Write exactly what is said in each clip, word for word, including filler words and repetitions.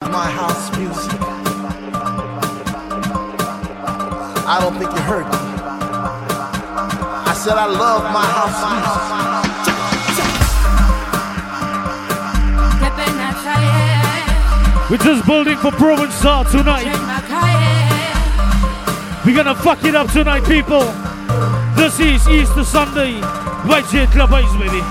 my house music. I don't think you heard me. I said I love my house music. We're just building for Provençal tonight. We're gonna fuck it up tonight, people. This is Easter Sunday. Right here, Club Ice, baby.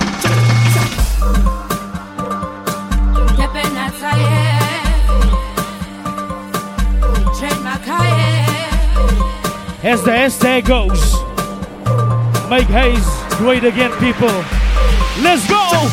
As the hashtag goes, make haze great again, people. Let's go!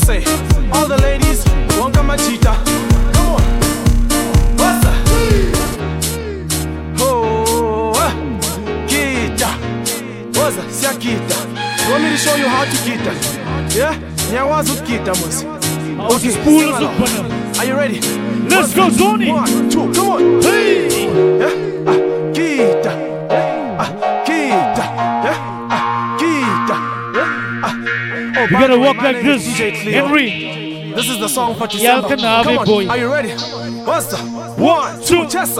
say, all the ladies, wonka machita. Come on. What's that? Oh, uh, kita. What's that? Sia kita. You want me to show you how to kita? Yeah? Yeah, what's up kita, mus? Okay, spool is up. Are you ready? Let's go, Zoni. One, two, come on. Hey. Yeah? Ah, kita. Yeah? Ah, kita. Yeah? Ah, kita. Yeah? Ah. Oh, You by gotta the way, walk my like name is this, D J Cleo. Henry. This is the song for Yeah, December. can have Come it, on, boy. are you ready? What's the One, two. Chessa.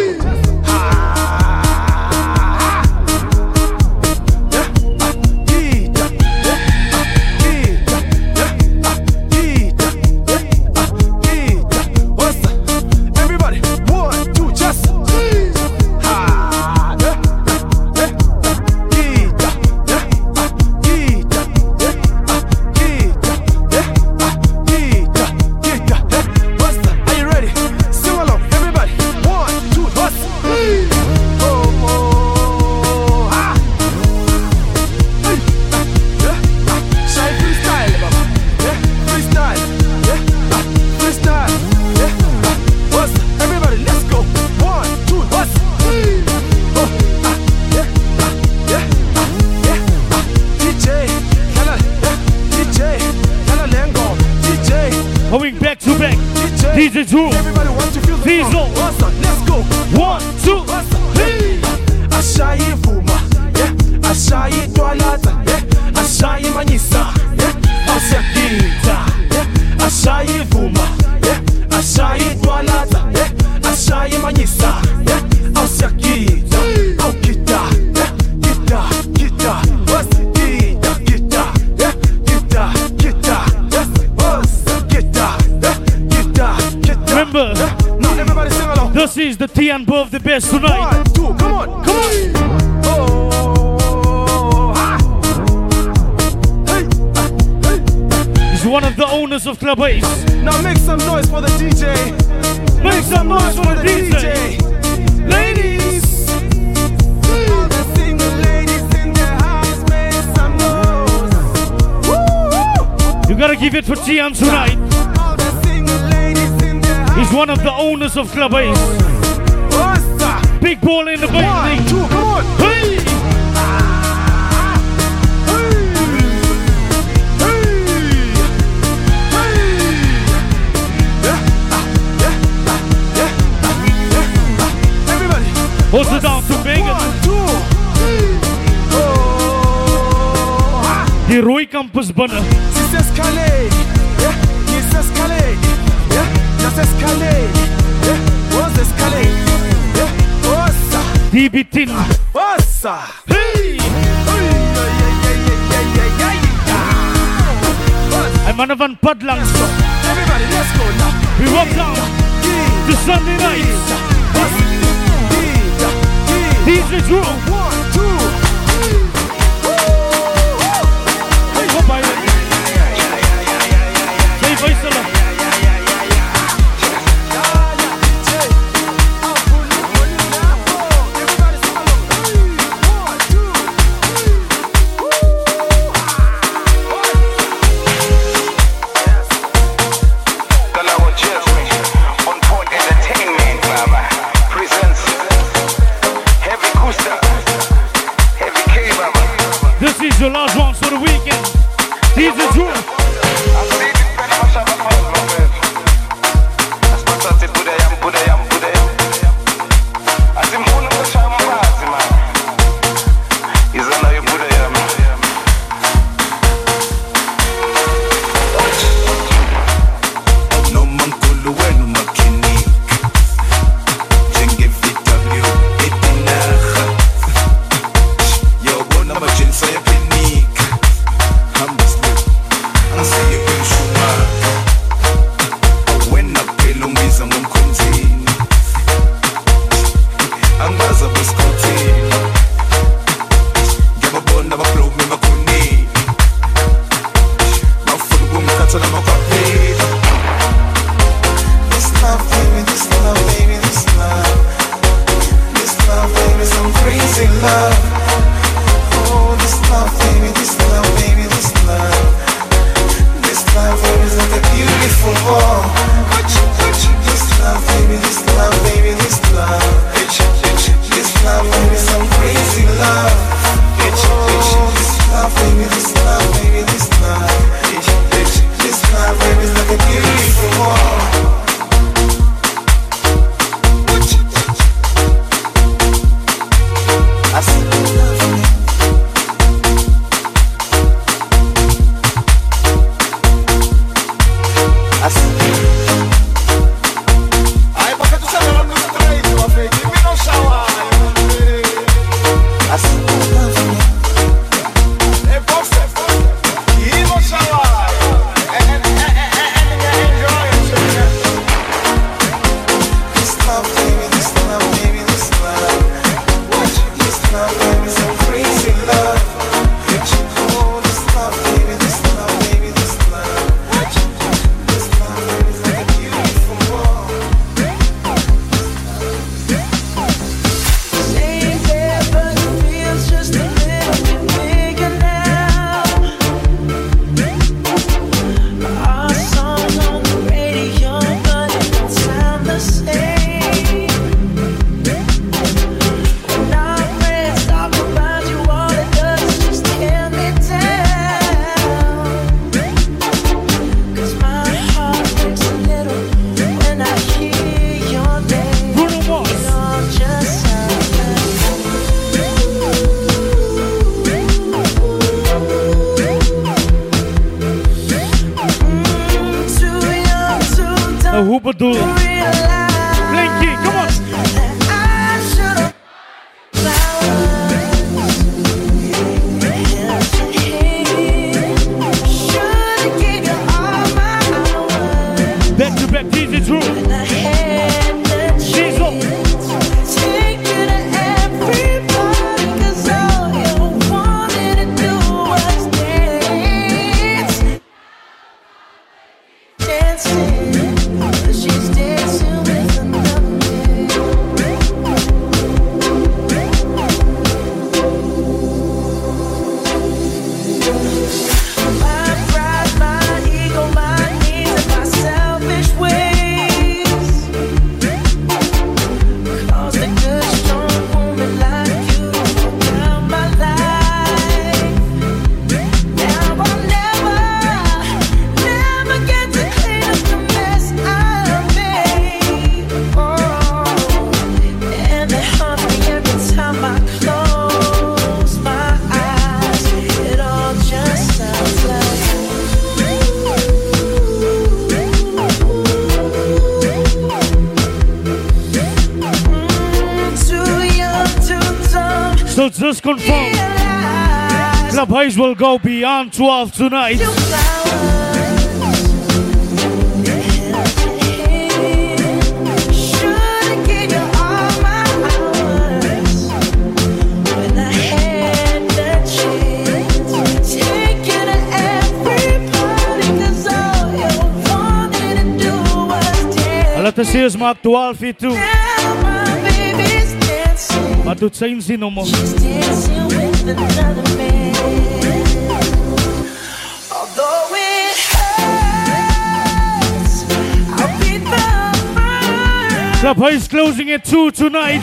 Going back to back. D J Drew. Everybody wants to feel the Diesel. song. What's up? Let's go. One, two. Hey. Ashayi Vuma. Yeah. Ashayi Twalata. Yeah. Ashayi Manisa. Yeah. Asiakita. Yeah. Ashayi Vuma. Yeah. Ashayi Twalata. Yeah. Ashayi Manisa. Yeah. Asiakita. Oh, kita. Yeah. Kita. Kita. What's the kita? Kita. Yeah. Kita. Kita. Yeah. What's the kita? Yeah. Kita. Kita. Remember, Yeah. Now everybody sing along. this is the Tianpo of the best tonight. One, two, come on, come on. Oh, ah. Hey, ah, hey. He's one of the owners of Club Ace. Now make some noise for the D J. Make some noise for the D J. Ladies. All the single ladies in the house, make some noise. Woo! You gotta give it for Tian tonight. All the single ladies in the house. He's one of the owners of Club Ace. What's that? Big ball in the One, building. two, come on. Hey! Hold it down to Megan. The Roy Campus Banner. Si s'escalade, yeah, il s'escalade, yeah, la s'escalade, yeah, was escalade, yeah, ossa, D B Tin. ossa, Hey! I'm Manavan Padlang. Everybody, let's go now. We walk down to Sunday nights. D J Drew. One, two, Hey, go by it. Hey, Faisal. This is your last one for the weekend. D J Drew. This love, baby, this love, baby, this love. This love, A hoopadoo. Blinky, come on. Back to back, D J Drew. Diesel. So just confirm, Club Highs will go beyond twelve tonight. Let us see us mark twelve feet too. Matut sa insino mo. Club High is closing at two tonight.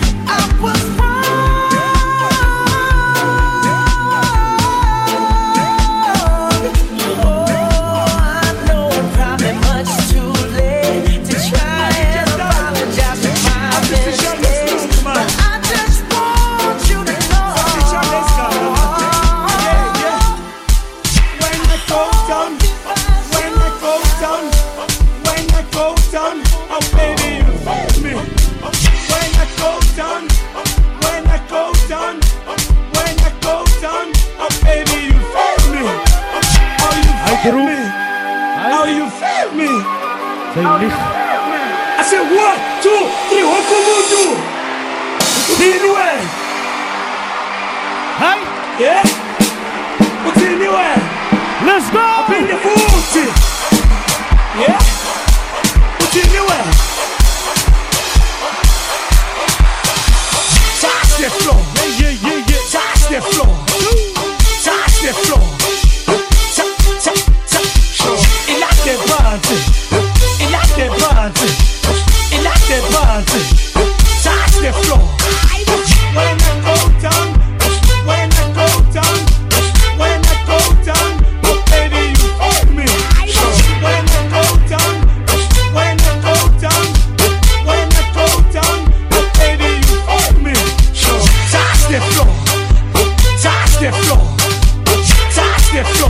How you feel me? I said one, two, three, what come on do? What's anywhere? Hi? Yeah? What's anywhere? Let's go! Up in the food. Yeah? What's anywhere? Touch the floor. Yeah, yeah, yeah, yeah. Touch the floor. Touch the floor. Il like that party, il like that party, touch the floor. When I go down, when I go down, when I go down, oh baby you feel me. When I go down, when I go down, when I go down, oh baby you feel me. Touch the floor, touch the floor, touch the floor.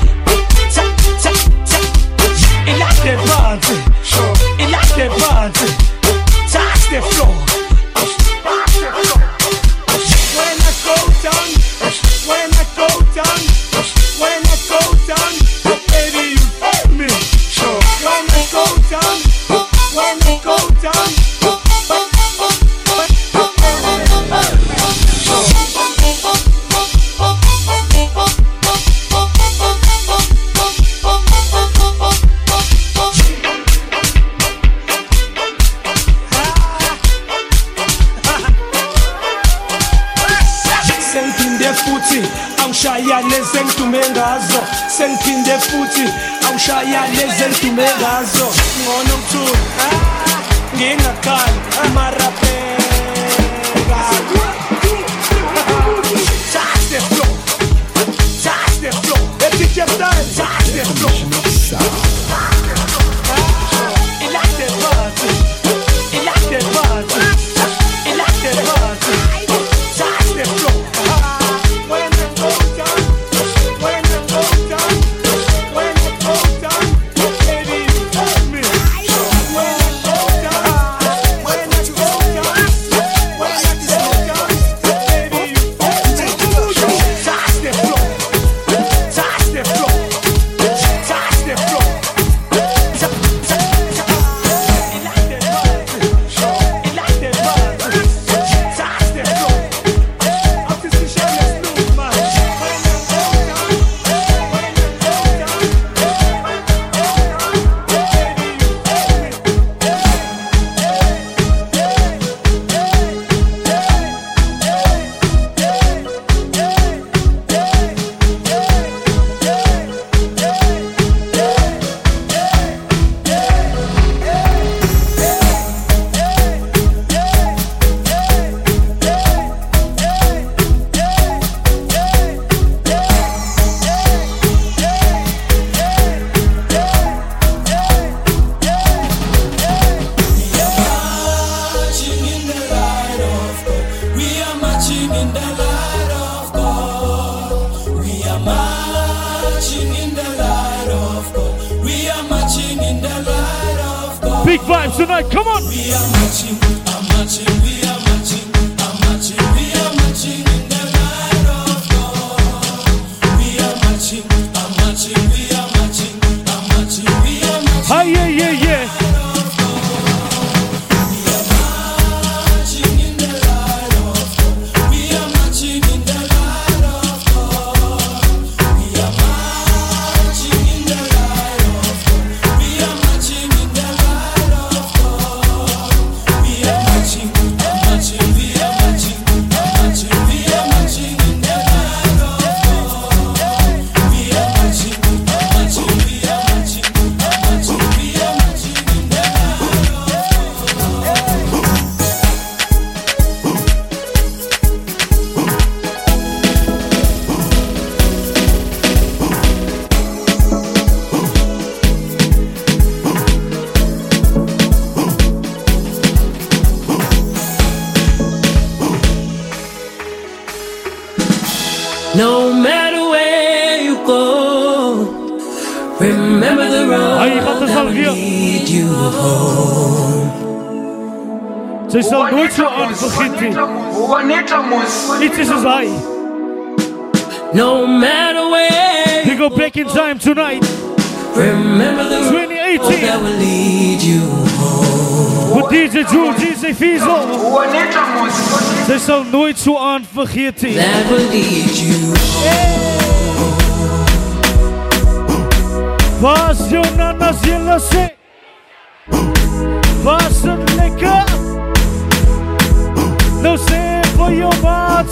Il like that party, il like that party, touch the floor. When I go down, when I go down, when I go down, baby you feel me. When I go down, when I go down. Awushaya nezentume ngazo sengiphinde futhi awushaya nezentume ngazo ngono mthulu ngingakhali marapeka touch the floor touch the floor let it get done touch the floor il like the party il like the party il like the party touch the floor. When marching in the light of God. Big vibes tonight, come on. We are marching, I'm marching, we are marching, I'm marching, we are marching in the light of God. We are marching, I'm marching, we are marching, I'm marching, we are marching. Hi, yeah, yeah, yeah. No matter where you go, remember the road Aí, bota that will salvia. lead you home. Ze zal nooit zo aanvergeten. Iets is als hij. No matter where We go back in time tonight. remember the road twenty eighteen. that will lead you home. With D J Drew, D J Fiesel. Ze zal nooit zo aanvergeten. That will lead you Was je nanas jullie zee? Was het lekker? Nou zeg voor je maat.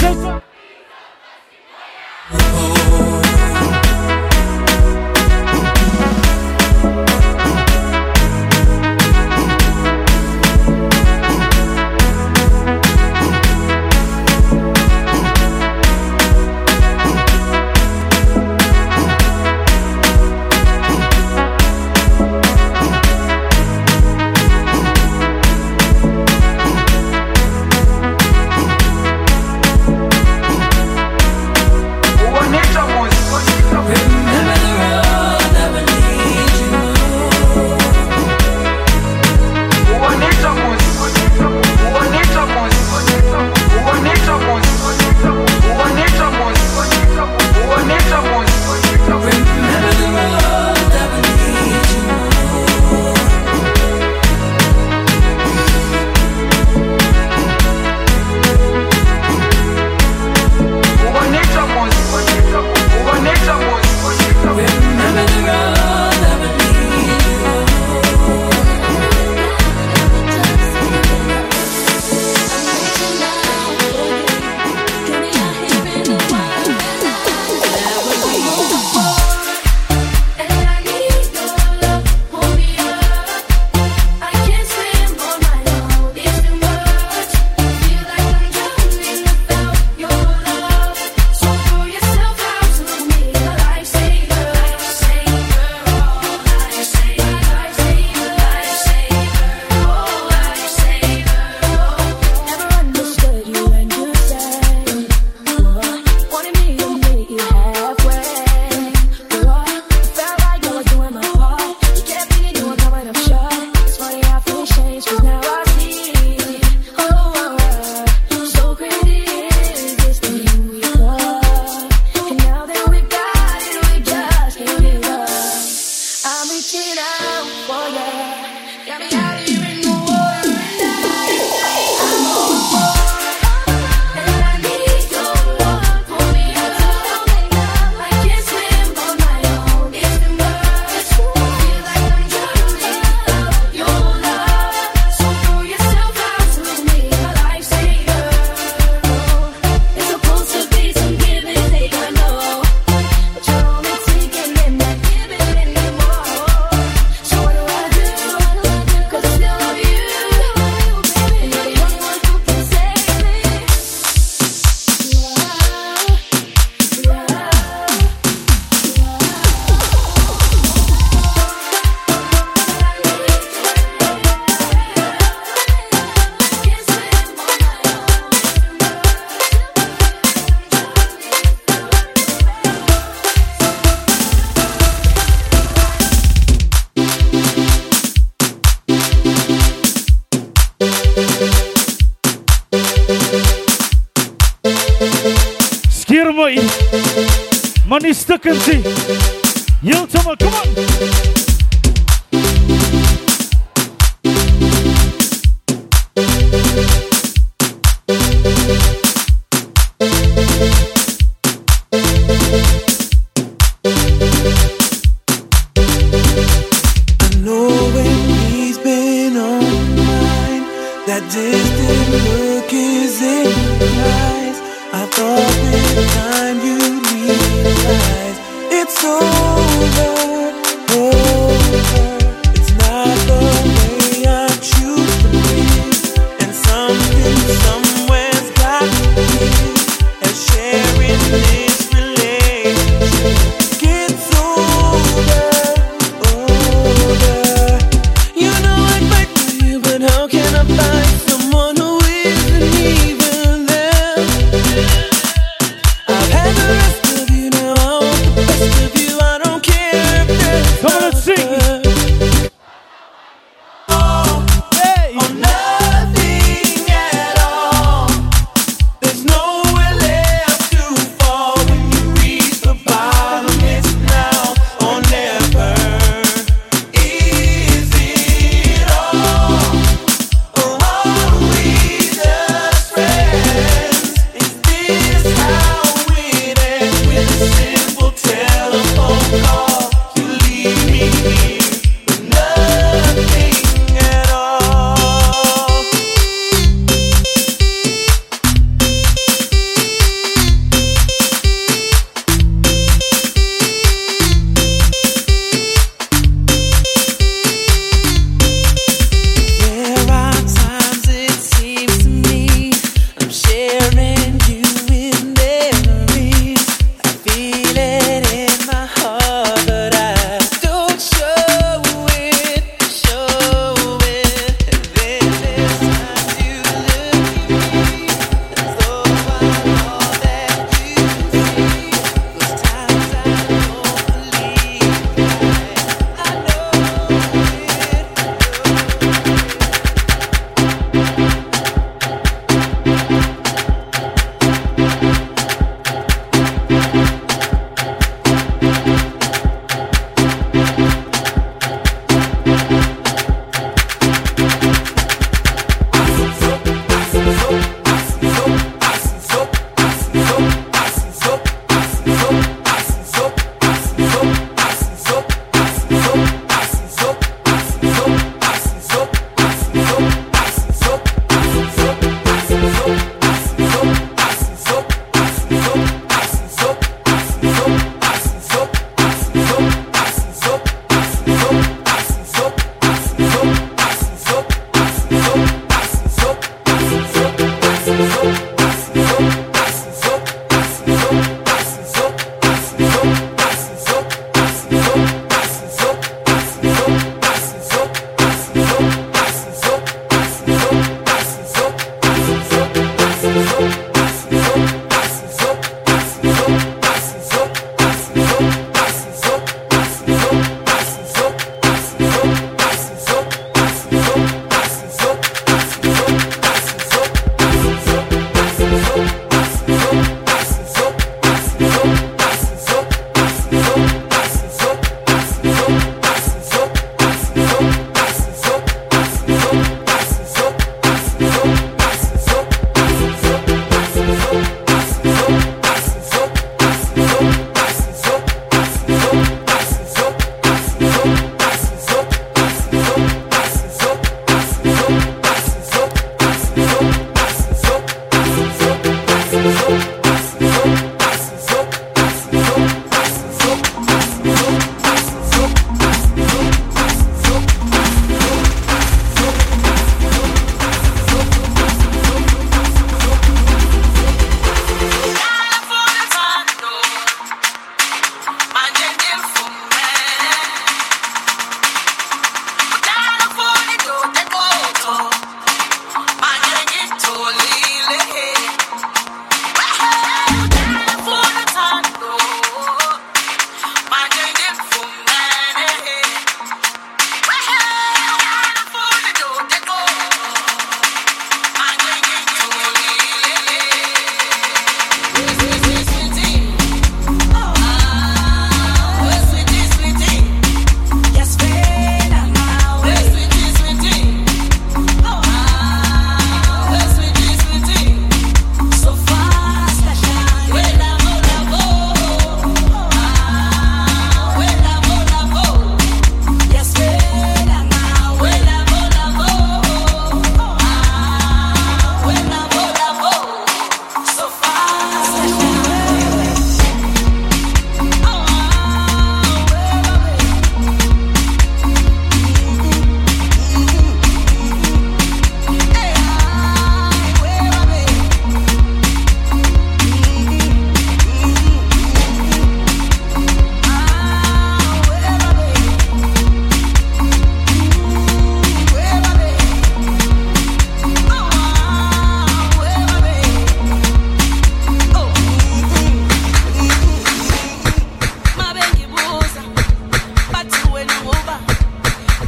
is stuck and see. Yo, Tomo, come on. I know when he's been on my mind, that distant look is in your eyes. I thought with time you'd realize it's over, over. It's not the way I choose to live, and something somewhere's got to give. And sharing this relationship gets older, older. You know I'd fight for you, but how can I find someone who isn't even there?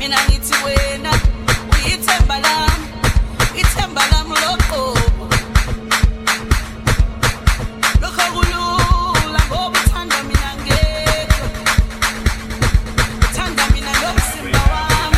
mina ngithi wena uyithemba lami ithemba lami lokho lokho kulula ngoba uthanda mina ngedwa uthanda mina ngomzimba wami.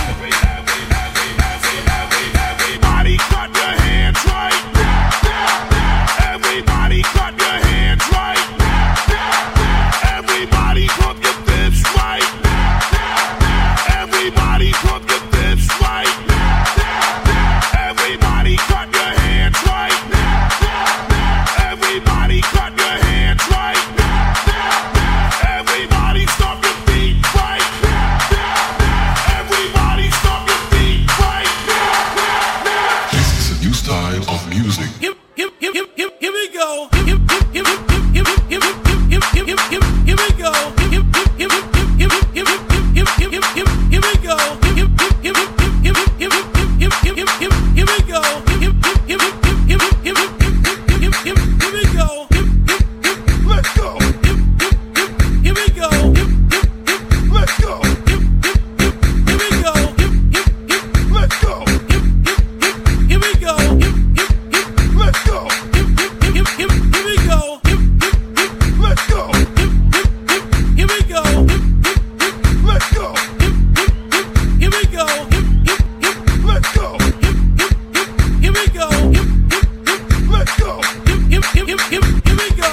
Everybody clap your hands right. Everybody clap your hands right. Everybody pump your fists right. Everybody pump your fists right. Everybody clap your hands right. Everybody clap your hands right. Everybody stomp your feet right. Everybody stomp your feet right. This is a new style of music. Here, here, here, here, here, here we go. Here, here, here, here, here, here, here, here, here, here, here, here we go. Here, here, here, here, here, here, here, here, here, here, here, here we go. Here, here, here, here, here, here, here, here, here, here, here we go. Here, here, here, here, here, here, here, here, here, here we go. Let's go. Here we go. Let's go. Here we go. Let's go. Here we go. Let's go. Here, here, here we go. Let's go. Here we go. Let's go. Here we go. Let's go. Here we go. Let's go. Here, here, here, here, here we go.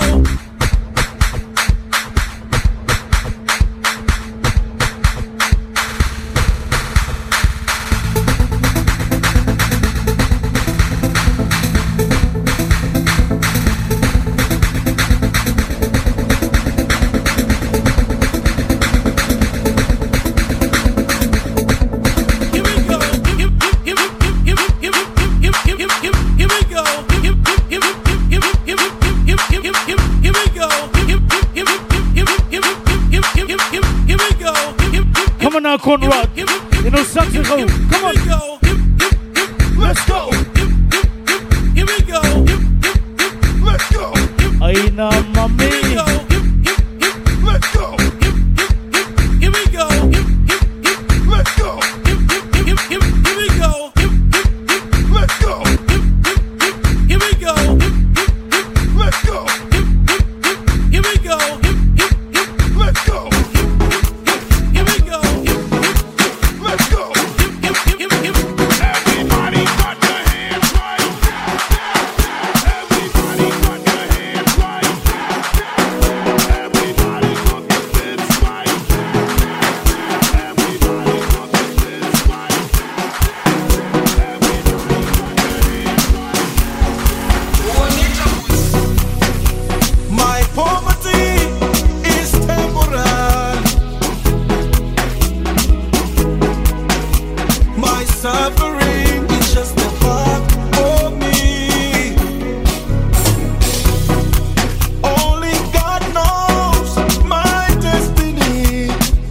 Come on now, Conrad. You know something. Come on. Let's go. Here we go. Let's go. Ay na mami. Let's go. Here we go. Let's go. Here we go. Let's go. Here we go. Let's go. Here we go. Let's go. Here we go. Let's go. Everybody clap your hands right. Everybody clap your hands right. Everybody pump your fists right. Everybody pump your fists right. Everybody clap your hands right. My poverty is temporal. My suffering is just a part of me. Only God knows my destiny.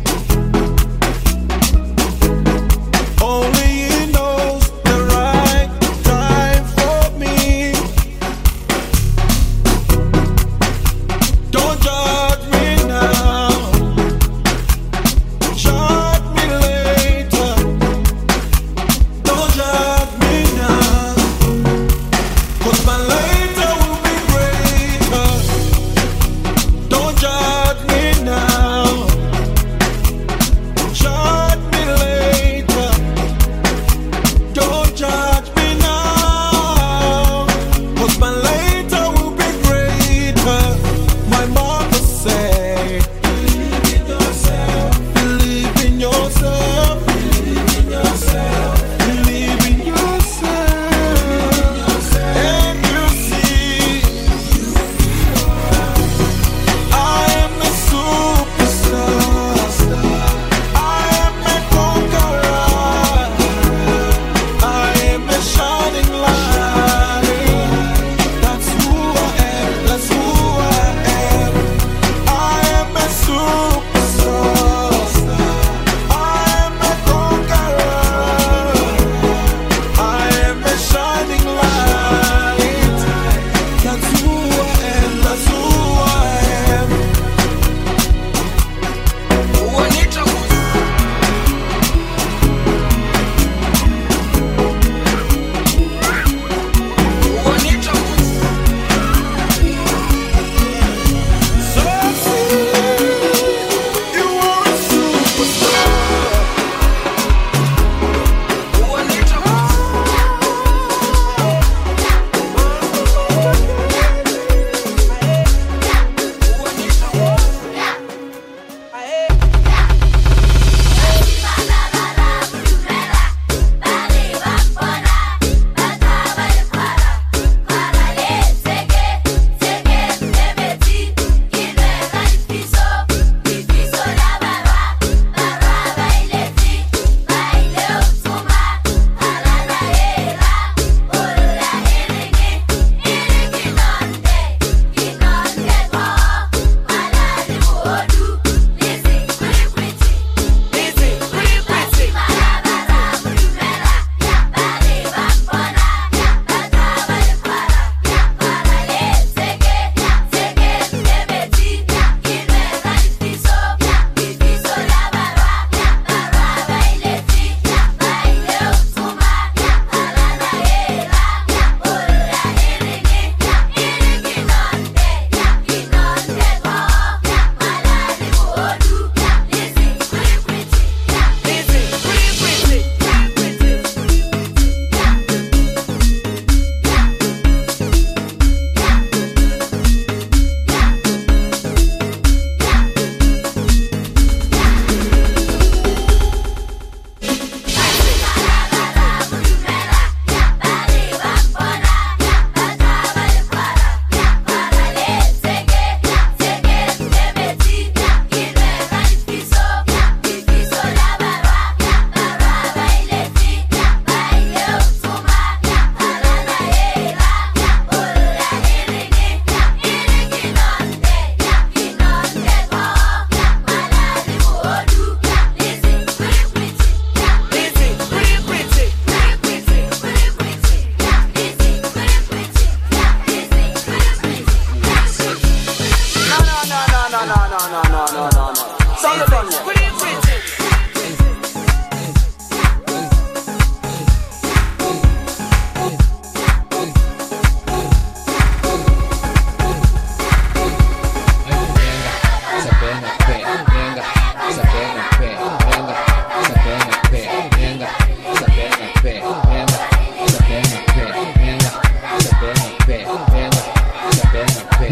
Only He knows the right time for me. Don't judge me now. Judge me later. Don't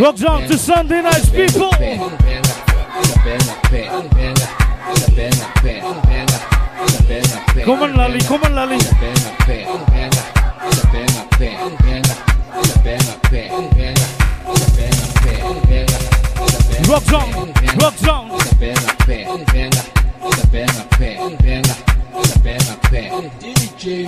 Rock down to Sunday nights, people. Come on, Lali, come on, Lali. Rock zone, rock zone. D J